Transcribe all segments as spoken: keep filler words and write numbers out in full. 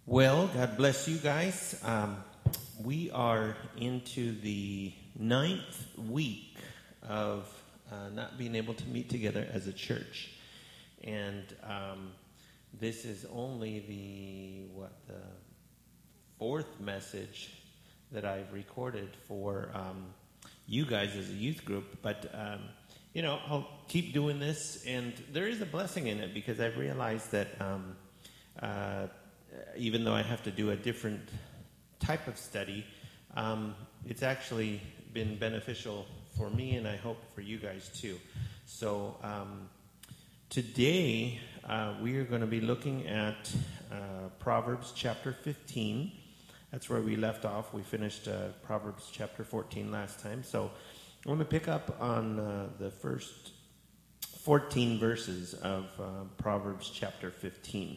Well, God bless you guys. Um, we are into the ninth week of uh, not being able to meet together as a church. And um, this is only the, what, the fourth message that I've recorded for um, you guys as a youth group. But, um, you know, I'll keep doing this. And there is a blessing in it because I've realized that um, uh, even though I have to do a different type of study, um, it's actually been beneficial for me, and I hope for you guys too. So um, today uh, we are going to be looking at uh, Proverbs chapter fifteen. That's where we left off. We finished uh, Proverbs chapter fourteen last time. So I'm going to pick up on uh, the first fourteen verses of uh, Proverbs chapter fifteen.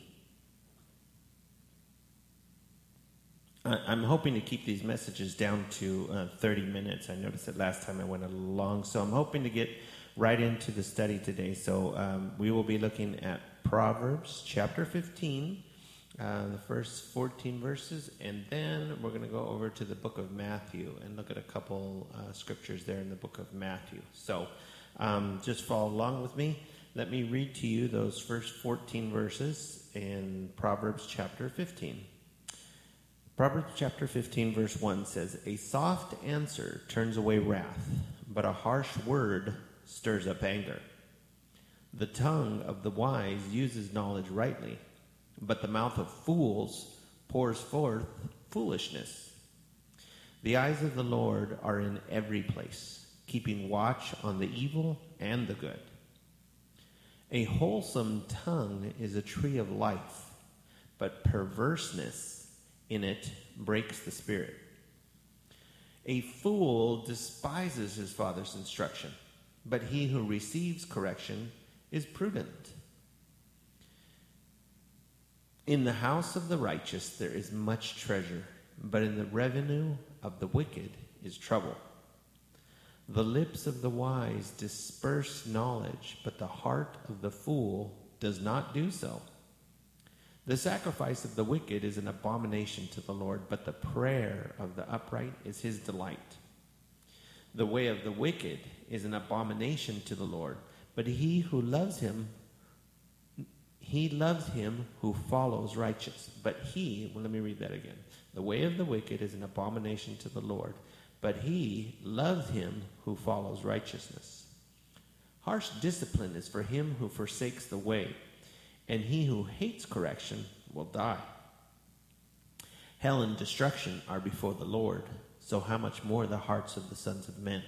I'm hoping to keep these messages down to uh, thirty minutes. I noticed that last time I went a little long, so I'm hoping to get right into the study today. So um, we will be looking at Proverbs chapter fifteen, uh, the first fourteen verses, and then we're going to go over to the book of Matthew and look at a couple uh, scriptures there in the book of Matthew. So um, just follow along with me. Let me read to you those first fourteen verses in Proverbs chapter fifteen. Proverbs chapter fifteen, verse one says, "A soft answer turns away wrath, but a harsh word stirs up anger. The tongue of the wise uses knowledge rightly, but the mouth of fools pours forth foolishness. The eyes of the Lord are in every place, keeping watch on the evil and the good. A wholesome tongue is a tree of life, but perverseness in it breaks the spirit. A fool despises his father's instruction, but he who receives correction is prudent. In the house of the righteous there is much treasure, but in the revenue of the wicked is trouble. The lips of the wise disperse knowledge, but the heart of the fool does not do so. The sacrifice of the wicked is an abomination to the Lord, but the prayer of the upright is his delight. The way of the wicked is an abomination to the Lord, but he who loves him, he loves him who follows righteous. But he, well, let me read that again. The way of the wicked is an abomination to the Lord, but he loves him who follows righteousness. Harsh discipline is for him who forsakes the way, and he who hates correction will die. Hell and destruction are before the Lord, so how much more the hearts of the sons of men?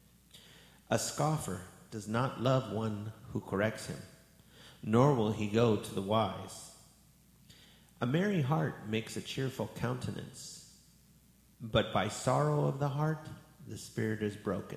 A scoffer does not love one who corrects him, nor will he go to the wise. A merry heart makes a cheerful countenance, but by sorrow of the heart the spirit is broken.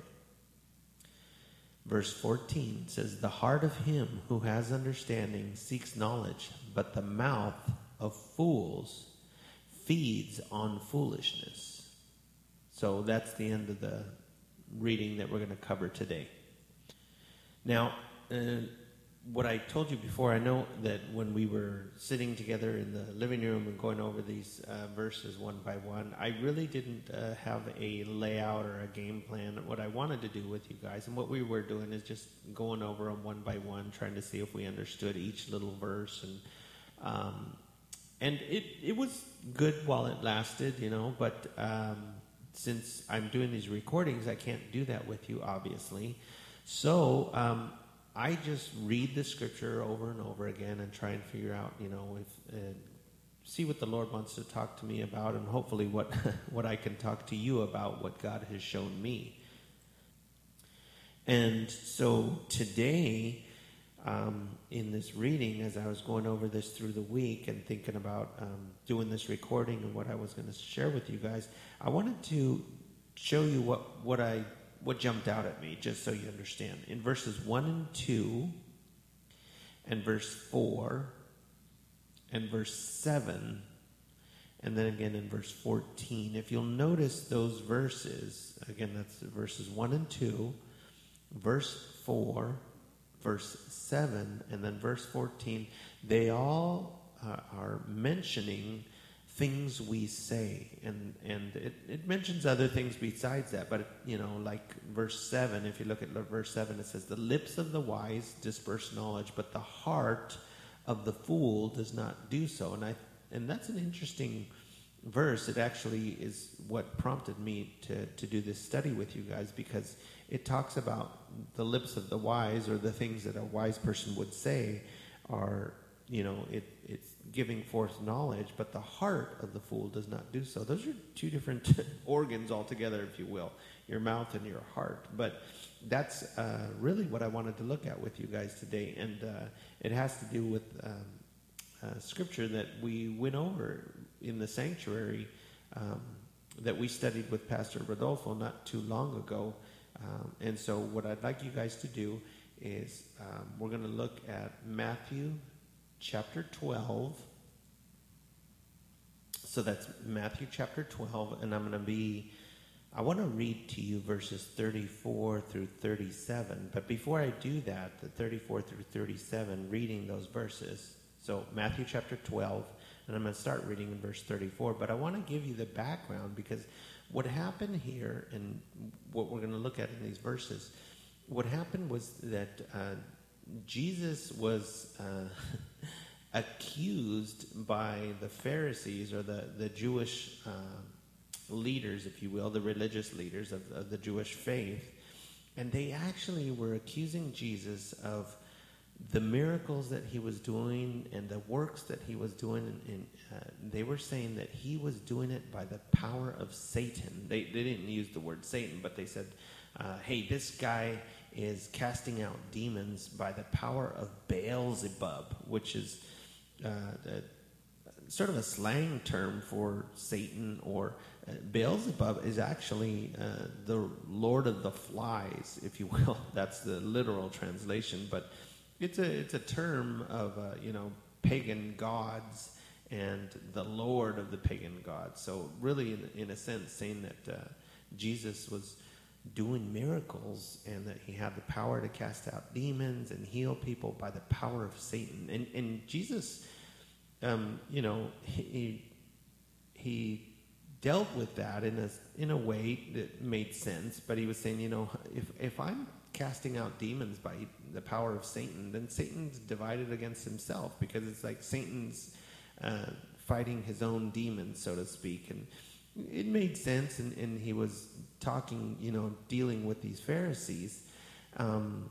Verse fourteen says, "The heart of him who has understanding seeks knowledge, but the mouth of fools feeds on foolishness." So that's the end of the reading that we're going to cover today. Now, uh, what I told you before, I know that when we were sitting together in the living room and going over these uh, verses one by one, I really didn't uh, have a layout or a game plan. What I wanted to do with you guys, and what we were doing is just going over them one by one, trying to see if we understood each little verse. And um, and it, it was good while it lasted, you know, but um, since I'm doing these recordings, I can't do that with you, obviously. So um I just read the scripture over and over again and try and figure out, you know, if, uh, see what the Lord wants to talk to me about, and hopefully what what I can talk to you about, what God has shown me. And so today, um, in this reading, as I was going over this through the week and thinking about um, doing this recording and what I was going to share with you guys, I wanted to show you what, what I what jumped out at me, just so you understand. In verses one and two, and verse four, and verse seven, and then again in verse fourteen, if you'll notice those verses, again, that's verses one and two, verse four, verse seven, and then verse fourteen, they all uh, are mentioning things we say, and and it, it mentions other things besides that, but you know, like verse seven, if you look at verse seven, it says, the lips of the wise disperse knowledge, but the heart of the fool does not do so. And I and that's an interesting verse. It actually is what prompted me to to do this study with you guys, because it talks about the lips of the wise, or the things that a wise person would say are, you know, it it's giving forth knowledge, but the heart of the fool does not do so. Those are two different organs altogether, if you will, your mouth and your heart. But that's uh, really what I wanted to look at with you guys today, and uh, it has to do with um, uh, scripture that we went over in the sanctuary um, that we studied with Pastor Rodolfo not too long ago. Um, and so what I'd like you guys to do is um, we're going to look at Matthew chapter twelve. So that's Matthew chapter twelve, and I'm going to be, I want to read to you verses thirty-four through thirty-seven. But before I do that, the thirty-four through thirty-seven, reading those verses. So Matthew chapter twelve, and I'm going to start reading in verse thirty-four. But I want to give you the background, because what happened here, and what we're going to look at in these verses, what happened was that uh, Jesus was uh, accused by the Pharisees, or the, the Jewish uh, leaders, if you will, the religious leaders of, of the Jewish faith. And they actually were accusing Jesus of the miracles that he was doing and the works that he was doing. And, and uh, they were saying that he was doing it by the power of Satan. They, they didn't use the word Satan, but they said, uh, hey, this guy is casting out demons by the power of Beelzebub, which is uh, a, sort of a slang term for Satan, or uh, Beelzebub is actually uh, the Lord of the Flies, if you will. That's the literal translation, but it's a it's a term of uh, you know, pagan gods and the Lord of the pagan gods. So really, in, in a sense, saying that uh, Jesus was doing miracles, and that he had the power to cast out demons and heal people by the power of Satan. And and Jesus, um, you know, he he dealt with that in a in a way that made sense. But he was saying, you know, if if I'm casting out demons by the power of Satan, then Satan's divided against himself, because it's like Satan's uh, fighting his own demons, so to speak. And it made sense, and, and he was talking, you know, dealing with these Pharisees. Um,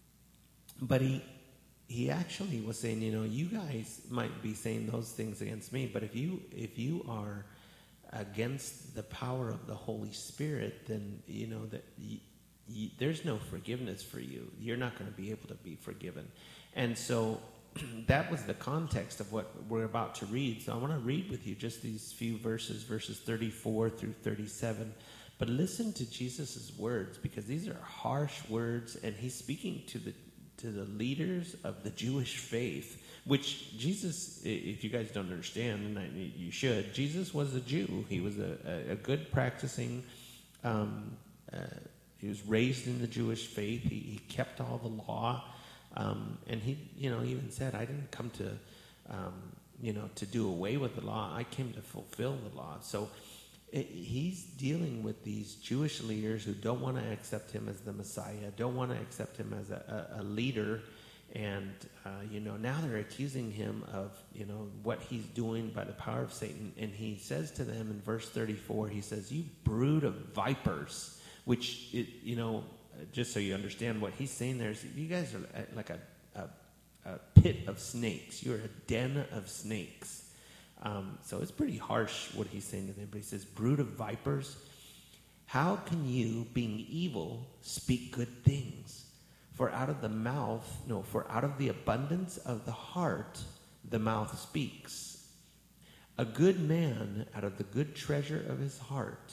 but he he actually was saying, you know, you guys might be saying those things against me, but if you if you are against the power of the Holy Spirit, then, you know, that y- y- there's no forgiveness for you. You're not going to be able to be forgiven. And so that was the context of what we're about to read. So I want to read with you just these few verses, verses thirty-four through thirty-seven. But listen to Jesus' words, because these are harsh words, and he's speaking to the to the leaders of the Jewish faith, which Jesus, if you guys don't understand, and I, you should, Jesus was a Jew. He was a, a, a good practicing, um, uh, he was raised in the Jewish faith. He, he kept all the law. Um, and he, you know, even said, I didn't come to, um, you know, to do away with the law. I came to fulfill the law. So it, he's dealing with these Jewish leaders who don't want to accept him as the Messiah, don't want to accept him as a, a, a leader. And, uh, you know, now they're accusing him of, you know, what he's doing by the power of Satan. And he says to them in verse thirty-four, he says, you brood of vipers, which, it, you know, just so you understand what he's saying there is, you guys are like a, a, a pit of snakes. You're a den of snakes. Um, so it's pretty harsh what he's saying to them. But he says, brood of vipers, how can you, being evil, speak good things? For out of the mouth, no, for out of the abundance of the heart, the mouth speaks. A good man out of the good treasure of his heart.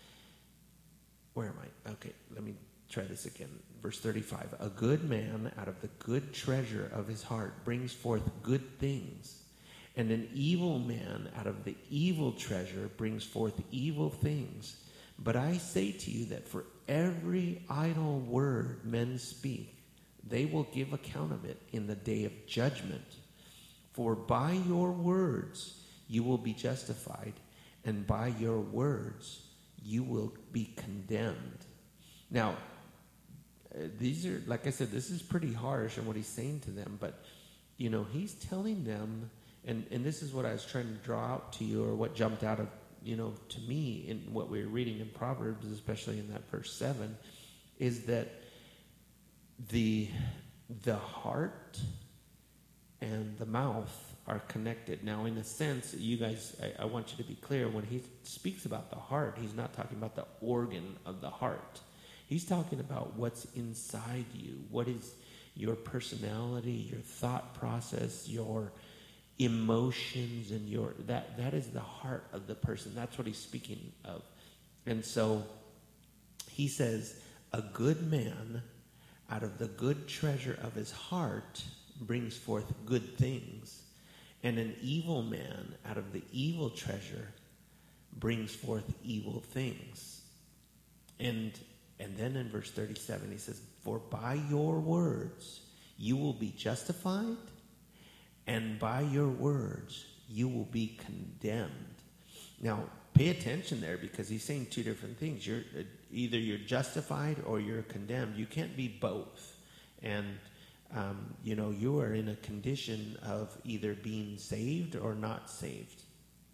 Where am I? Okay, let me try this again. Verse thirty-five. A good man out of the good treasure of his heart brings forth good things. And an evil man out of the evil treasure brings forth evil things. But I say to you that for every idle word men speak, they will give account of it in the day of judgment. For by your words you will be justified, and by your words you will be condemned. Now, uh, these are, like I said, this is pretty harsh in what he's saying to them, but, you know, he's telling them, and, and this is what I was trying to draw out to you, or what jumped out of, you know, to me in what we were reading in Proverbs, especially in that verse seven, is that the the heart and the mouth are connected. Now, in a sense, you guys, I, I want you to be clear, when he speaks about the heart, he's not talking about the organ of the heart. He's talking about what's inside you. What is your personality, your thought process, your emotions, and your that that is the heart of the person. That's what he's speaking of. And so he says, a good man out of the good treasure of his heart brings forth good things, and an evil man out of the evil treasure brings forth evil things. And and then in verse thirty-seven he says, for by your words you will be justified, and by your words you will be condemned. Now, pay attention there, because he's saying two different things. You're uh, either you're justified or you're condemned. You can't be both. And um, you know, you are in a condition of either being saved or not saved.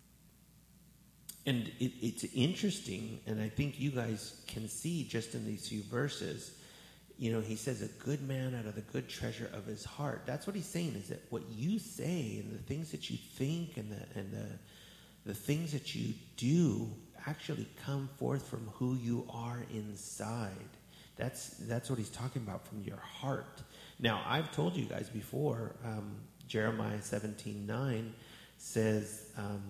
And it, it's interesting, and I think you guys can see just in these few verses, you know, he says, a good man out of the good treasure of his heart. That's what he's saying, is that what you say and the things that you think and the and the the things that you do actually come forth from who you are inside. That's that's what he's talking about, from your heart. Now, I've told you guys before, um, Jeremiah seventeen nine says um,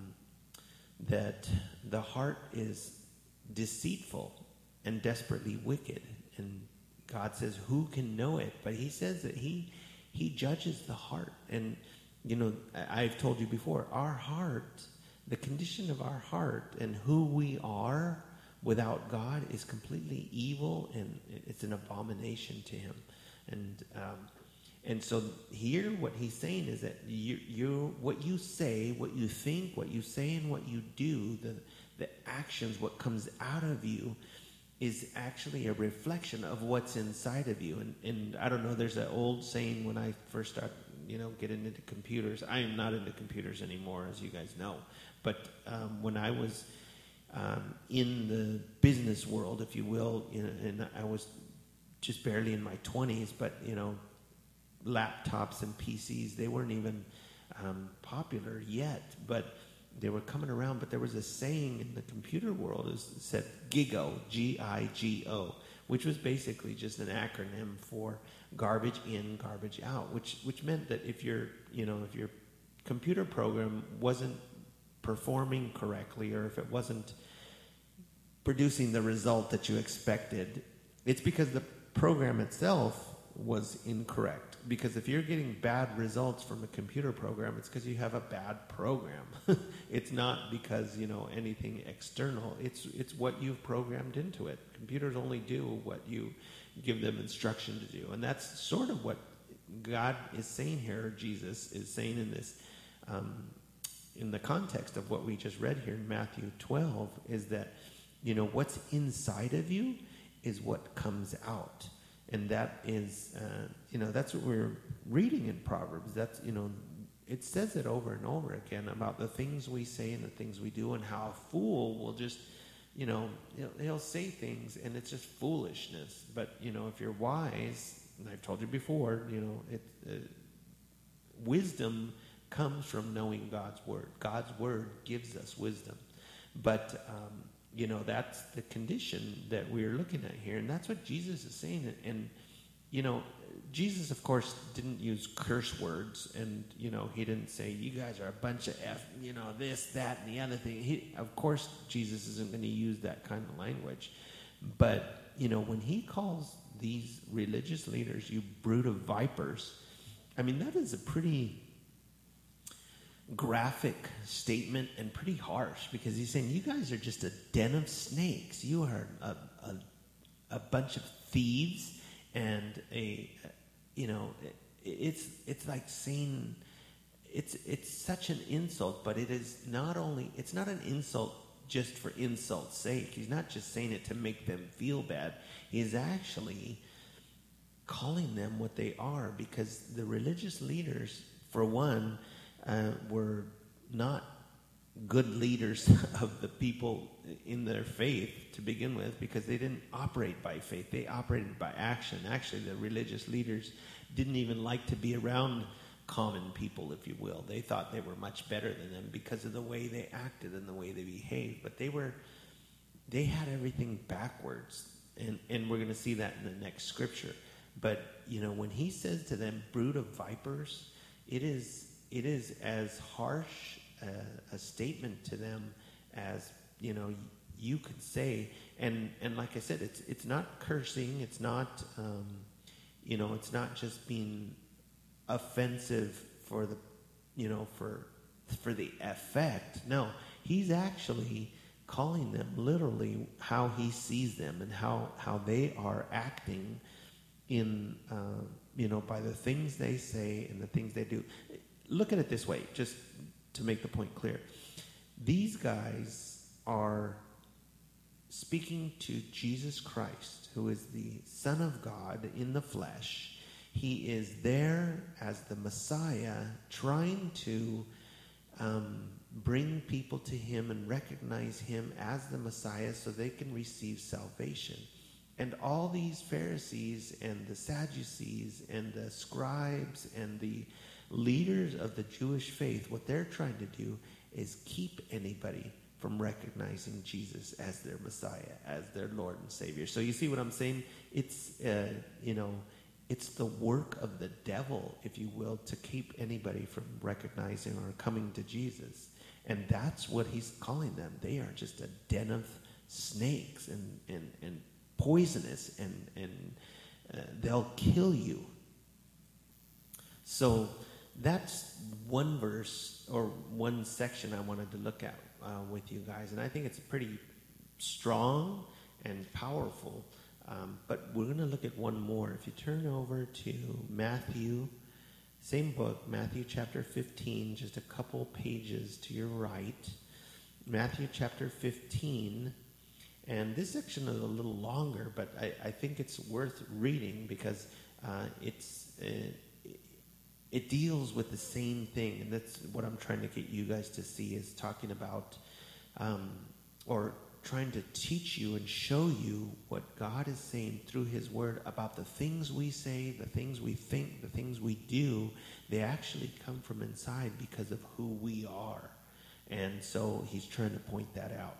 that the heart is deceitful and desperately wicked. And God says, who can know it? But he says that he he judges the heart. And, you know, I've told you before, our heart, the condition of our heart and who we are without God is completely evil, and it's an abomination to him. And um, and so here what he's saying is that you, you what you say, what you think, what you say and what you do, the the actions, what comes out of you, is actually a reflection of what's inside of you. And, and I don't know, there's an old saying when I first started, you know, getting into computers. I am not into computers anymore, as you guys know. But um, when I was um, in the business world, if you will, you know, and I was just barely in my twenties, but, you know, laptops and P Cs, they weren't even um, popular yet, but they were coming around. But there was a saying in the computer world, it said GIGO, G I G O, which was basically just an acronym for garbage in, garbage out, which which meant that if your, you know, if your computer program wasn't performing correctly, or if it wasn't producing the result that you expected, it's because the program itself was incorrect. Because if you're getting bad results from a computer program, it's because you have a bad program. It's not because, you know, anything external. It's it's what you've programmed into it. Computers only do what you give them instruction to do. And that's sort of what God is saying here, or Jesus is saying in this, um, in the context of what we just read here in Matthew twelve, is that, you know, what's inside of you is what comes out. And that is, uh, you know, that's what we're reading in Proverbs. That's, you know, it says it over and over again about the things we say and the things we do, and how a fool will just, you know, he'll, he'll say things and it's just foolishness. But, you know, if you're wise, and I've told you before, you know, it, uh, wisdom comes from knowing God's word. God's word gives us wisdom. But, um, you know, that's the condition that we're looking at here. And that's what Jesus is saying. And, you know, Jesus, of course, didn't use curse words. And, you know, he didn't say, you guys are a bunch of F, you know, this, that, and the other thing. He, of course, Jesus isn't going to use that kind of language. But, you know, when he calls these religious leaders, you brood of vipers, I mean, that is a pretty graphic statement and pretty harsh, because he's saying you guys are just a den of snakes. You are a a, a bunch of thieves, and a, you know, it, it's it's like saying, it's it's such an insult, but it is not only, it's not an insult just for insult's sake. He's not just saying it to make them feel bad. He's actually calling them what they are, because the religious leaders, for one, uh, were not good leaders of the people in their faith to begin with, because they didn't operate by faith. They operated by action. Actually, the religious leaders didn't even like to be around common people, if you will. They thought they were much better than them because of the way they acted and the way they behaved. But they were, they had everything backwards. And, and we're going to see that in the next scripture. But, you know, when he says to them, brood of vipers, it is it is as harsh a, a statement to them as, you know, you could say. And, and like I said, it's it's not cursing. It's not, um, you know, it's not just being offensive for the, you know, for for the effect. No, he's actually calling them literally how he sees them and how, how they are acting in, uh, you know, by the things they say and the things they do. Look at it this way, just to make the point clear. These guys are speaking to Jesus Christ, who is the Son of God in the flesh. He is there as the Messiah, trying to um, bring people to him and recognize him as the Messiah so they can receive salvation. And all these Pharisees and the Sadducees and the scribes and the leaders of the Jewish faith, what they're trying to do is keep anybody from recognizing Jesus as their Messiah, as their Lord and Savior. So you see what I'm saying? It's, uh, you know, it's the work of the devil, if you will, to keep anybody from recognizing or coming to Jesus. And that's what he's calling them. They are just a den of snakes and, and, and poisonous, and, and uh, they'll kill you. So that's one verse or one section I wanted to look at uh, with you guys. And I think it's pretty strong and powerful. Um, but we're going to look at one more. If you turn over to Matthew, same book, Matthew chapter fifteen, just a couple pages to your right. Matthew chapter fifteen. And this section is a little longer, but I, I think it's worth reading because uh, it's uh, it deals with the same thing. And that's what I'm trying to get you guys to see, is talking about um, or trying to teach you and show you what God is saying through his word about the things we say, the things we think, the things we do. They actually come from inside because of who we are. And so he's trying to point that out.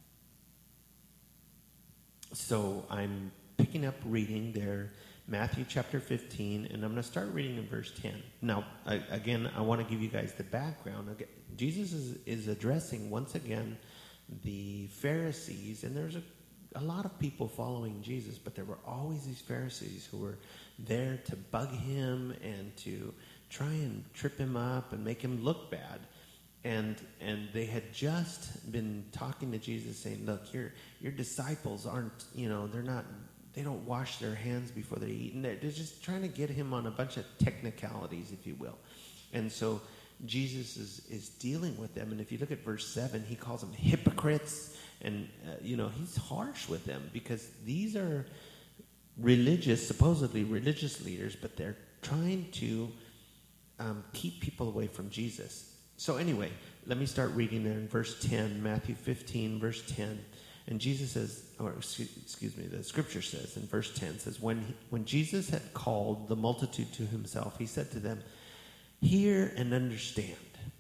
So I'm picking up reading there, Matthew chapter fifteen, and I'm going to start reading in verse ten. Now, I, again, I want to give you guys the background. Okay, Jesus is, is addressing, once again, the Pharisees, and there's a, a lot of people following Jesus, but there were always these Pharisees who were there to bug him and to try and trip him up and make him look bad. And and they had just been talking to Jesus, saying, look, your your disciples aren't, you know, they're not, they don't wash their hands before they eat. And they're, they're just trying to get him on a bunch of technicalities, if you will. And so Jesus is, is dealing with them. And if you look at verse seven, he calls them hypocrites. And, uh, you know, he's harsh with them because these are religious, supposedly religious leaders, but they're trying to um, keep people away from Jesus. So anyway, let me start reading there in verse ten, Matthew fifteen, verse ten. And Jesus says, or excuse me, the scripture says in verse ten, says, when, he, when Jesus had called the multitude to himself, he said to them, hear and understand.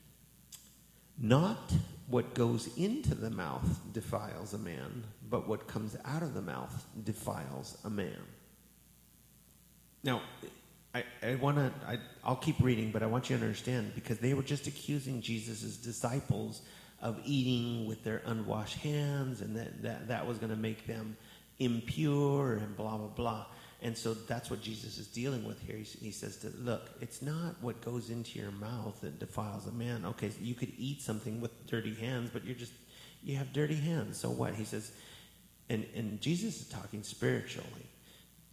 Not what goes into the mouth defiles a man, but what comes out of the mouth defiles a man. Now, I, I want to, I'll keep reading, but I want you to understand, because they were just accusing Jesus' disciples of eating with their unwashed hands, and that, that, that was going to make them impure and blah, blah, blah. And so that's what Jesus is dealing with here. He, he says, to, look, it's not what goes into your mouth that defiles a man. Okay, so you could eat something with dirty hands, but you're just, you have dirty hands. So what? He says, and, and Jesus is talking spiritually.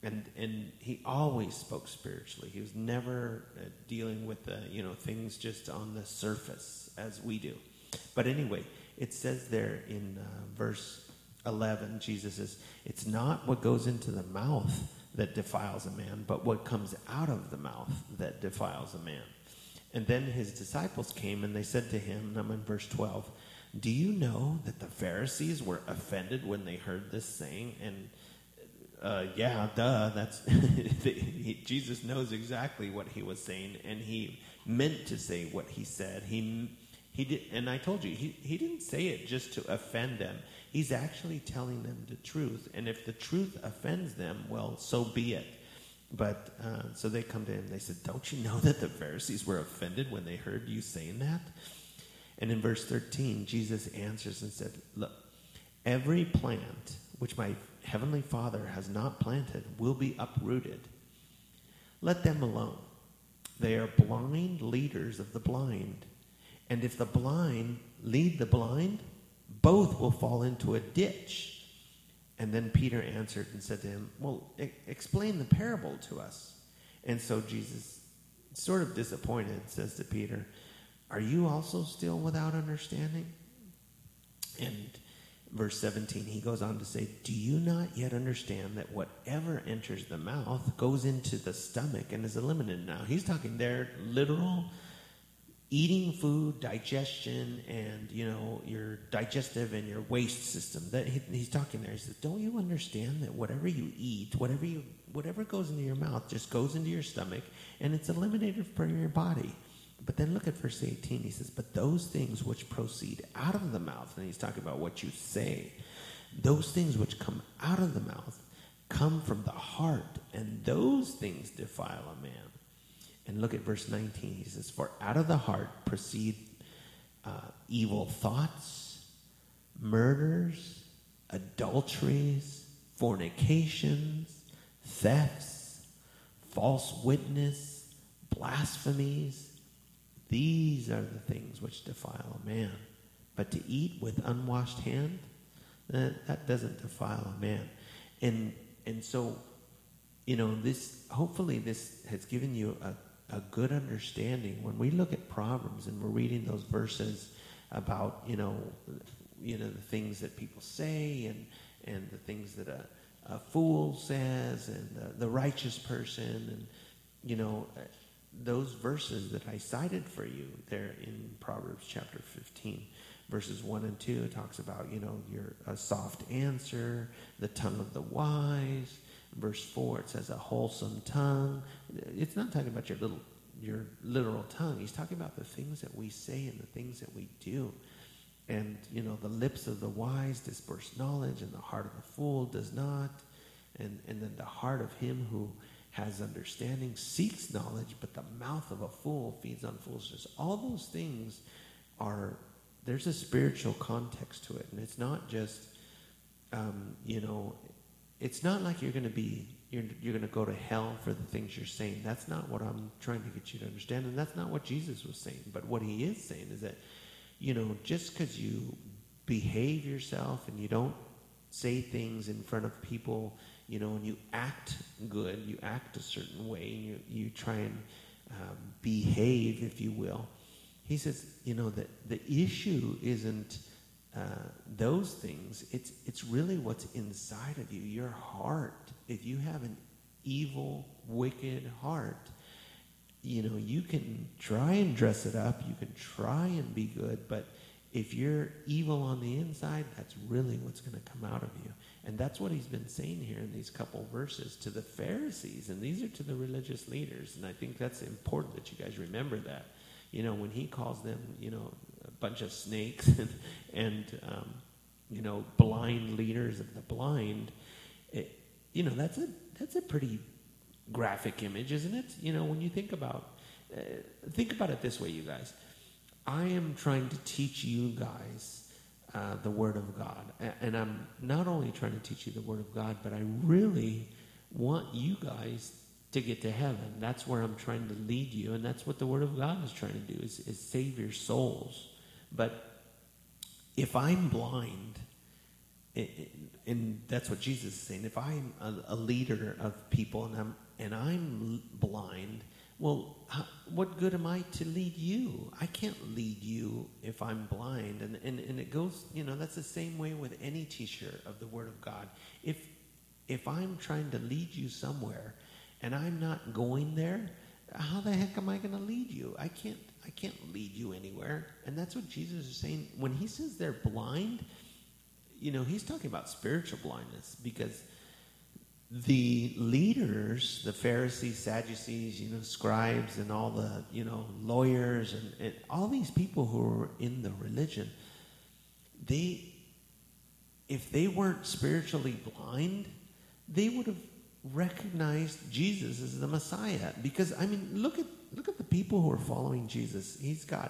And and he always spoke spiritually. He was never uh, dealing with the, you know, things just on the surface as we do. But anyway, it says there in uh, verse eleven, Jesus says, it's not what goes into the mouth that defiles a man, but what comes out of the mouth that defiles a man. And then his disciples came and they said to him, and I'm in verse twelve, do you know that the Pharisees were offended when they heard this saying? And Uh, yeah, duh. That's he, Jesus knows exactly what he was saying, and he meant to say what he said. He he did, and I told you he he didn't say it just to offend them. He's actually telling them the truth, and if the truth offends them, well, so be it. But uh, so they come to him. They said, "Don't you know that the Pharisees were offended when they heard you saying that?" And in verse thirteen, Jesus answers and said, "Look, every plant which my Heavenly Father has not planted will be uprooted. Let them alone. They are blind leaders of the blind. And if the blind lead the blind, both will fall into a ditch." And then Peter answered and said to him, well, e- explain the parable to us. And so Jesus, sort of disappointed, says to Peter, are you also still without understanding? And verse seventeen, he goes on to say, do you not yet understand that whatever enters the mouth goes into the stomach and is eliminated? Now, he's talking there literal eating food, digestion, and, you know, your digestive and your waste system. That he, he's talking there. He says, don't you understand that whatever you eat, whatever you, whatever goes into your mouth just goes into your stomach and it's eliminated from your body? But then look at verse eighteen. He says, but those things which proceed out of the mouth, and he's talking about what you say, those things which come out of the mouth come from the heart, and those things defile a man. And look at verse nineteen. He says, for out of the heart proceed uh, evil thoughts, murders, adulteries, fornications, thefts, false witness, blasphemies. These are the things which defile a man. But to eat with unwashed hand, that, that doesn't defile a man. And and so, you know, this hopefully this has given you a, a good understanding. When we look at Proverbs and we're reading those verses about, you know, you know, the things that people say and and the things that a, a fool says and the, the righteous person, and, you know, those verses that I cited for you there in Proverbs chapter fifteen, verses one and two, it talks about, you know, your a soft answer, the tongue of the wise. Verse four, it says a wholesome tongue. It's not talking about your little, your literal tongue. He's talking about the things that we say and the things that we do. And, you know, the lips of the wise disperse knowledge, and the heart of the fool does not. And, and then the heart of him who has understanding seeks knowledge, but the mouth of a fool feeds on foolishness. All those things are, there's a spiritual context to it. And it's not just, um, you know, it's not like you're going to be, you're, you're going to go to hell for the things you're saying. That's not what I'm trying to get you to understand. And that's not what Jesus was saying. But what he is saying is that, you know, just because you behave yourself and you don't say things in front of people, you know, and you act good, you act a certain way, and you, you try and um, behave, if you will. He says, you know, that the issue isn't uh, those things. It's it's really what's inside of you, your heart. If you have an evil, wicked heart, you know, you can try and dress it up, you can try and be good, but if you're evil on the inside, that's really what's going to come out of you. And that's what he's been saying here in these couple verses to the Pharisees. And these are to the religious leaders. And I think that's important that you guys remember that. You know, when he calls them, you know, a bunch of snakes and, and um, you know, blind leaders of the blind, it, you know, that's a that's a pretty graphic image, isn't it? You know, when you think about, uh, think about it this way, you guys. I am trying to teach you guys uh, the Word of God. And I'm not only trying to teach you the Word of God, but I really want you guys to get to heaven. That's where I'm trying to lead you. And that's what the Word of God is trying to do, is, is save your souls. But if I'm blind it, it, and that's what Jesus is saying. If I'm a, a leader of people and I'm and I'm blind, well, how, what good am I to lead you? I can't lead you if I'm blind. And, and and it goes, you know, that's the same way with any teacher of the Word of God. If if I'm trying to lead you somewhere and I'm not going there, how the heck am I going to lead you? I can't I can't lead you anywhere. And that's what Jesus is saying. When he says they're blind, you know, he's talking about spiritual blindness, because the leaders, the Pharisees, Sadducees, you know, scribes, and all the, you know, lawyers, and, and all these people who were in the religion, they, if they weren't spiritually blind, they would have recognized Jesus as the Messiah. Because, I mean, look at look at the people who are following Jesus. He's got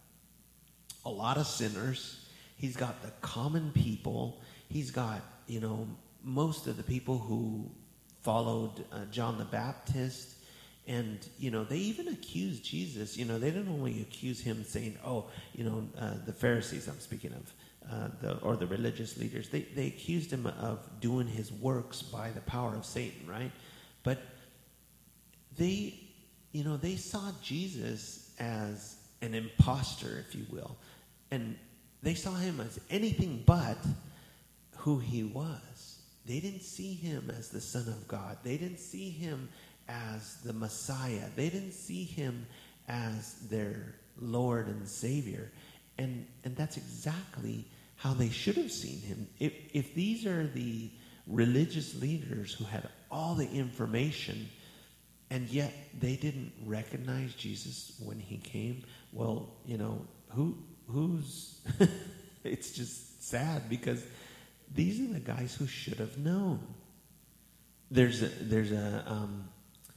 a lot of sinners. He's got the common people. He's got, you know, most of the people who followed uh, John the Baptist. And, you know, they even accused Jesus. You know, they didn't only accuse him saying, oh, you know, uh, the Pharisees I'm speaking of, uh, the, or the religious leaders. They, they accused him of doing his works by the power of Satan, right? But they, you know, they saw Jesus as an imposter, if you will. And they saw him as anything but who he was. They didn't see him as the Son of God. They didn't see him as the Messiah. They didn't see him as their Lord and Savior. And and that's exactly how they should have seen him. If if these are the religious leaders who had all the information, and yet they didn't recognize Jesus when he came, well, you know, who who's it's just sad, because these are the guys who should have known. There's a, there's a um,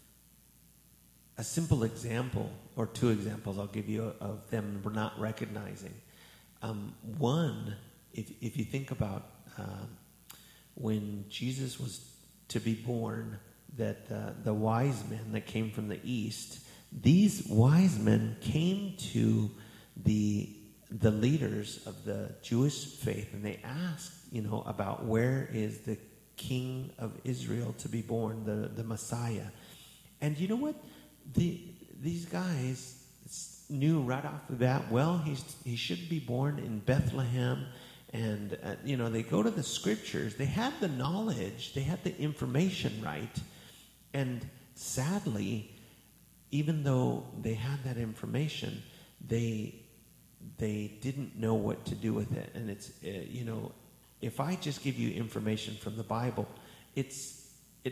a simple example, or two examples I'll give you of them not recognizing. Um, one, if if you think about um, when Jesus was to be born, that uh, the wise men that came from the east, these wise men came to the the leaders of the Jewish faith, and they asked, you know, about where is the King of Israel to be born, the, the Messiah. And you know what? The, these guys knew right off the bat, well, he's, he should be born in Bethlehem. And, uh, you know, they go to the scriptures. They had the knowledge. They had the information right. And sadly, even though they had that information, they they didn't know what to do with it. And it's, uh, you know, if I just give you information from the Bible, it's it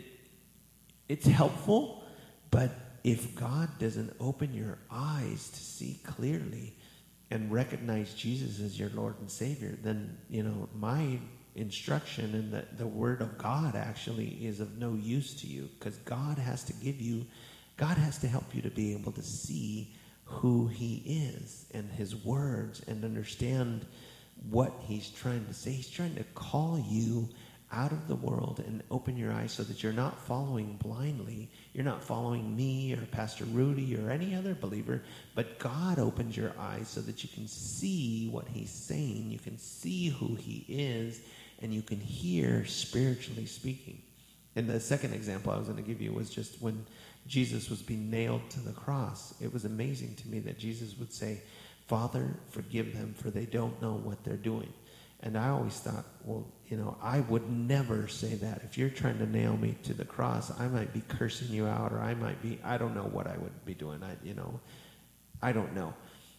it's helpful, but if God doesn't open your eyes to see clearly and recognize Jesus as your Lord and Savior, then, you know, my instruction and the, the Word of God actually is of no use to you, because God has to give you, God has to help you to be able to see who he is and his words and understand what he's trying to say. He's trying to call you out of the world and open your eyes so that you're not following blindly. You're not following me or Pastor Rudy or any other believer, but God opens your eyes so that you can see what he's saying. You can see who he is, and you can hear spiritually speaking. And the second example I was going to give you was just when Jesus was being nailed to the cross. It was amazing to me that Jesus would say, Father, forgive them, for they don't know what they're doing. And I always thought, well, you know, I would never say that. If you're trying to nail me to the cross, I might be cursing you out, or I might be, I don't know what I would be doing. I, you know, I don't know.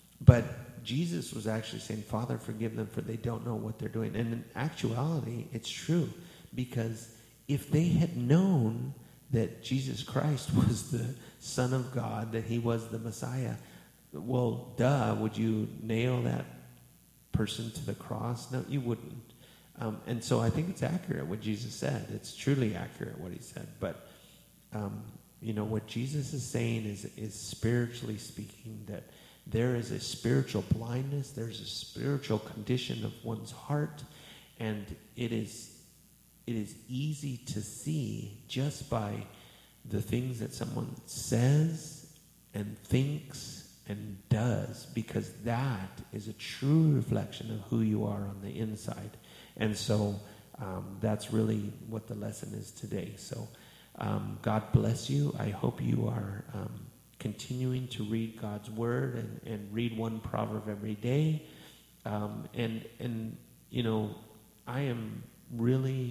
But Jesus was actually saying, Father, forgive them, for they don't know what they're doing. And in actuality, it's true, because if they had known that Jesus Christ was the Son of God, that he was the Messiah, well, duh, would you nail that person to the cross? No, you wouldn't. Um, and so I think it's accurate what Jesus said. It's truly accurate what he said. But, um, you know, what Jesus is saying is, is spiritually speaking, that there is a spiritual blindness, there's a spiritual condition of one's heart, and it is it is easy to see just by the things that someone says and thinks and does, because that is a true reflection of who you are on the inside. And so Um, that's really what the lesson is today. So um, God bless you. I hope you are um, continuing to read God's Word and, and read one proverb every day. Um, and, and, you know, I am really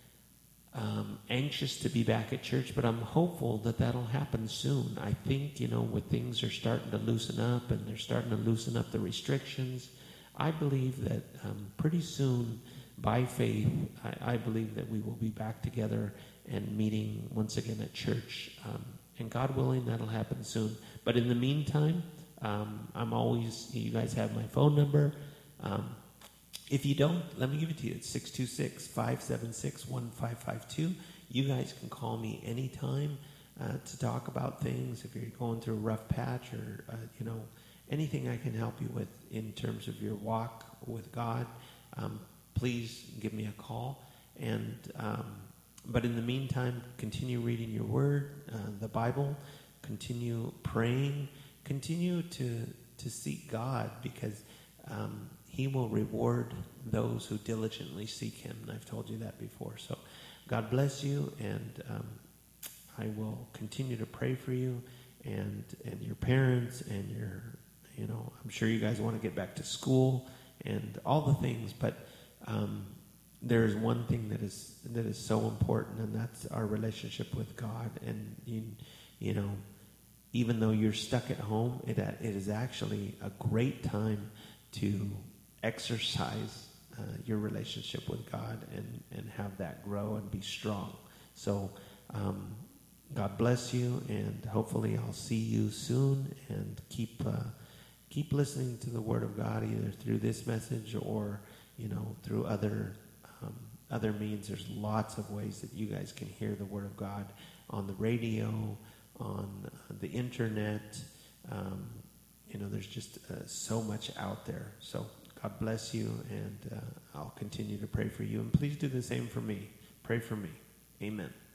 um, anxious to be back at church, but I'm hopeful that that'll happen soon. I think, you know, when things are starting to loosen up and they're starting to loosen up the restrictions, I believe that um, pretty soon, by faith, I, I believe that we will be back together and meeting once again at church. Um, and God willing, that'll happen soon. But in the meantime, um, I'm always, you guys have my phone number. Um, if you don't, let me give it to you. It's six two six, five seven six, one five five two. You guys can call me anytime uh, to talk about things. If you're going through a rough patch or, uh, you know, anything I can help you with in terms of your walk with God, um, please give me a call. And um, but in the meantime, continue reading your Word, uh, the Bible. Continue praying. Continue to to seek God, because um, He will reward those who diligently seek Him. And I've told you that before. So God bless you, and um, I will continue to pray for you and and your parents and your, you know, I'm sure you guys want to get back to school and all the things, but um, there is one thing that is that is so important, and that's our relationship with God. And you, you know, even though you're stuck at home, it it is actually a great time to exercise uh, your relationship with God and and have that grow and be strong. So um, God bless you, and hopefully I'll see you soon. And keep uh, keep listening to the Word of God, either through this message or, you know, through other um, other means. There's lots of ways that you guys can hear the Word of God on the radio, on uh, the internet. Um, you know, there's just uh, so much out there. So God bless you, and uh, I'll continue to pray for you. And please do the same for me. Pray for me. Amen.